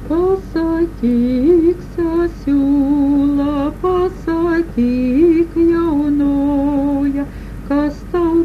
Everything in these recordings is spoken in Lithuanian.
Pasakyk, sesiūla, pasakyk, jaunoja, kas tau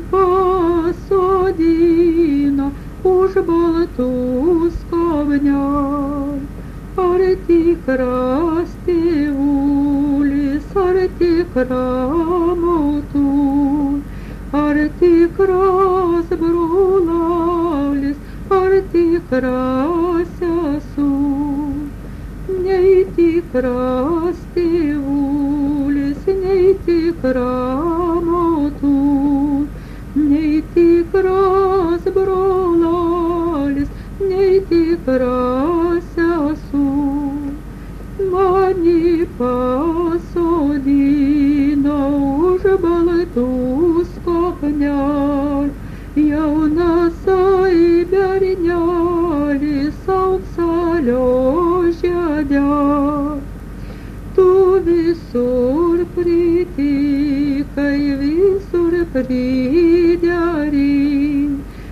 pasodino už baltų skobniai. Ar tikras tėvulis, ar tikra motul, ar tikras brolis, ar tikras sesuo. Nei tikras tėvulis, nei tikra motul, nei tikras brolis, nei tikras sesuo. Mani pasodino už baltų skobniai, jaunasai bernelis auksalio žiedel. Tu visur pritikai, visur priderai,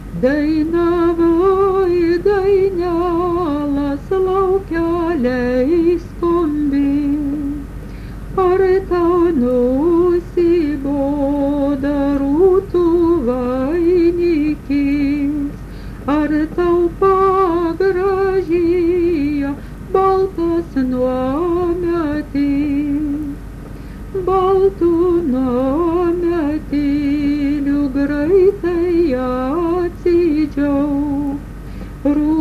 dainavai dainelas laukeliais skambi. Ar tau nusiboda rūtų vainikis, ar tau pagražėjo baltas nuometis. Baltų nuometėlių greitai atsidžiauk,